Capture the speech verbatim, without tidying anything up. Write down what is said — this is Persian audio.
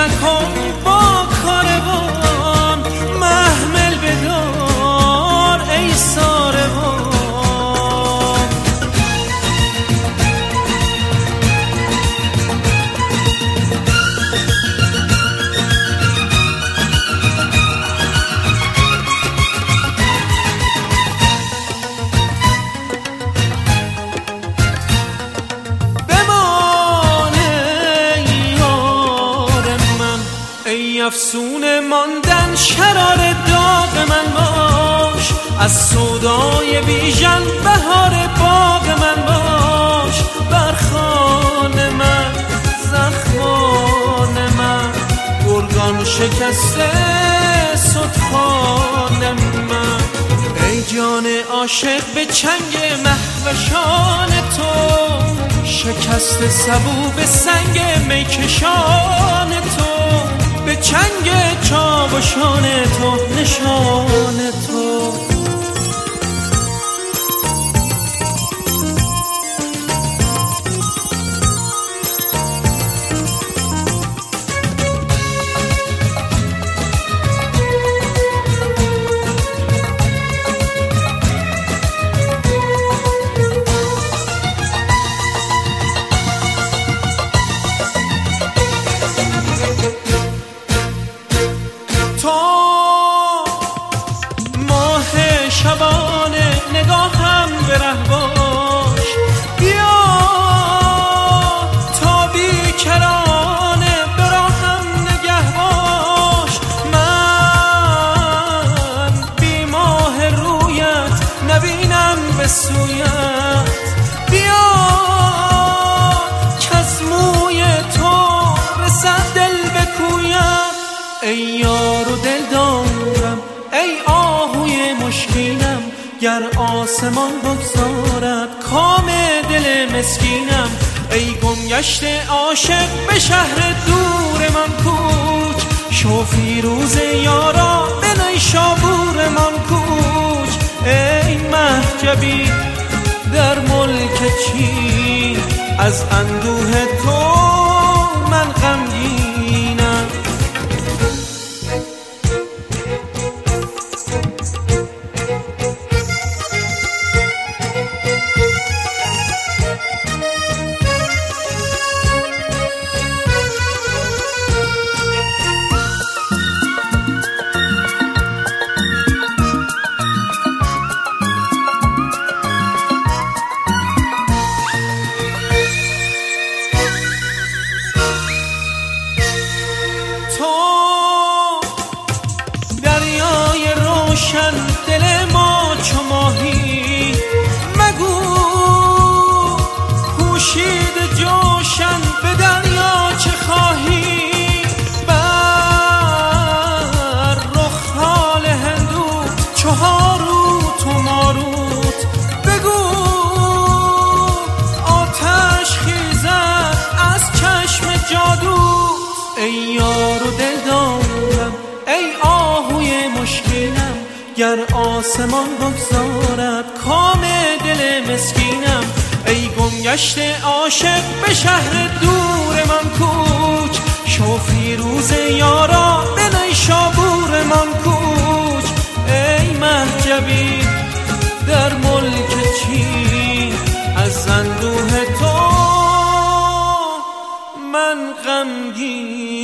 نکن با کاروان، محمل بدار ای ساروان. افسون ماندن شرار داغ من باش، از سودای بیژن بهار باغ من باش. بر خان من زخمان من گرگان شکسته ستخوان من. ای جان عاشق به چنگ مهوشان تو، شکست سبو به سنگ میکشان تو. به چنگ چاوشان تو نشان تو. شبانه نگاهم به ره باش، بیا تا بیکرانه به راهم نگه باش. من بی ماه رویت نبینم به سویت، بیا کز موی تو رسد دل به کویت. ای یار و دل دارم ای آهوی مشکینم، گر آسمان بگذارد کام دل مسکینم. ای گمگشت عاشق به شهر دور من کوچ، شو فیروز یارا به نیشابور من کوچ. ای مهجبی در ملک چین، از اندوه تو من غمگینم. دل ما چو ماهی مگو، پوشید جوشن به دریا چه خواهی. بر رخال هندو چهاروت و ماروت بگو، آتش خیزد از چشم جادو. ای یار و دل دارم ای آهوی مشکینم، گر آسمان بگذارد کام دل مسکینم. ای گمگشت عاشق به شهر دور من کوچ، شو فیروز یارا به نیشابور من کوچ. ای مهجبی در ملک چین، از اندوه تو من غمگین.